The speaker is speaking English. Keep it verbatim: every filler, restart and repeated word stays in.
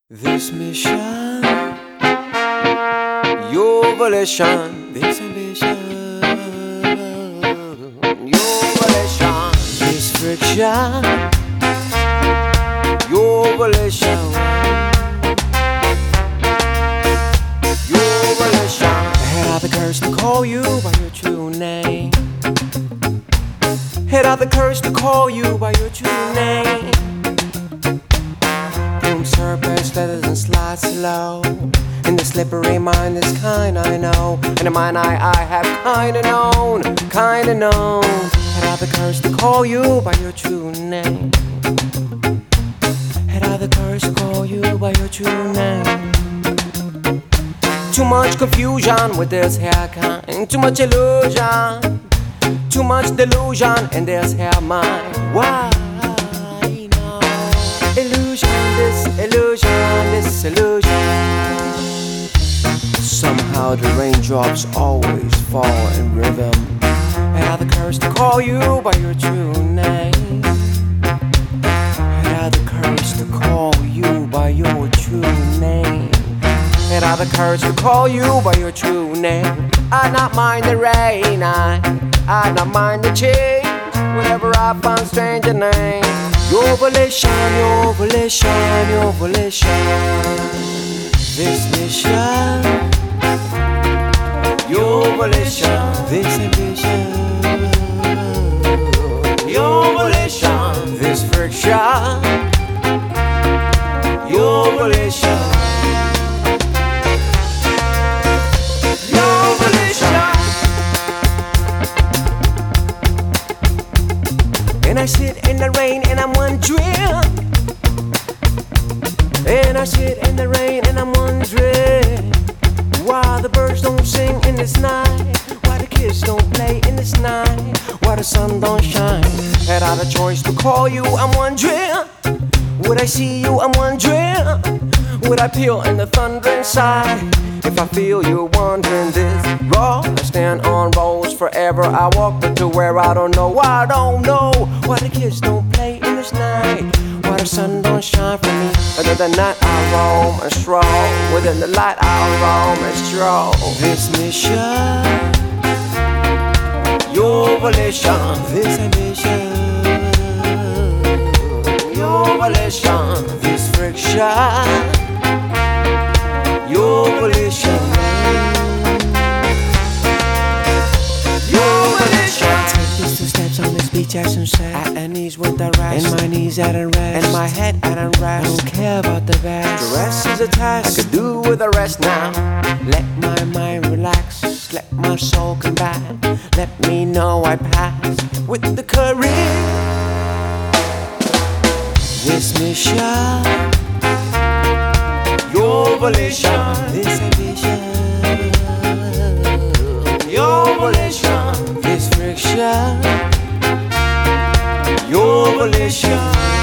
This mission, your volition. This ambition, your volition. This friction, your volition, your volition. Head out the curse to call you by your true name. Head out the curse to call you by your true name. Surface letters and slide slow. In the slippery mind, this kind I know. In the mind I, I have kinda known, kinda known. Had I the courage to call you by your true name? Had I the courage to call you by your true name? Too much confusion with this hair kind. Too much illusion. Too much delusion in this hair mind. Why? Illusion, this illusion, this illusion. Somehow the raindrops always fall in rhythm. Had I the courage to call you by your true name? Had I the courage to call you by your true name? Had I the courage to call you by your true name? I'd not mind the rain, I, I'd not mind the change. Whenever I find stranger name. Your volition, your volition, your volition. This mission, your volition. This ambition, your volition. This friction, your volition. Your volition. And I sit in the rain and I'm wondering. And I sit in the rain and I'm wondering why the birds don't sing in this night, why the kids don't play in this night, why the sun don't shine. Had I the choice to call you, I'm wondering. Would I see you, I'm wondering. Would I peel in the thundering side? If I feel you wondering this raw, I stand on rolls forever. I walk but to where I don't know. I don't know why the kids don't play in this night, why the sun don't shine for me. Under the night I roam and stroll, within the light I roam and stroll. This mission, your volition. This ambition, your volition. This friction, your volition, your volition. Take these two steps on this beach at sunset. At my knees with the rest, and my knees at unrest, and my head at unrest. I don't care about the rest. The rest is a task I could do with the rest now. Let my mind relax, let my soul come back. Let me know I passed with the courage. This mission, your volition. This ambition, your volition. This friction, your volition.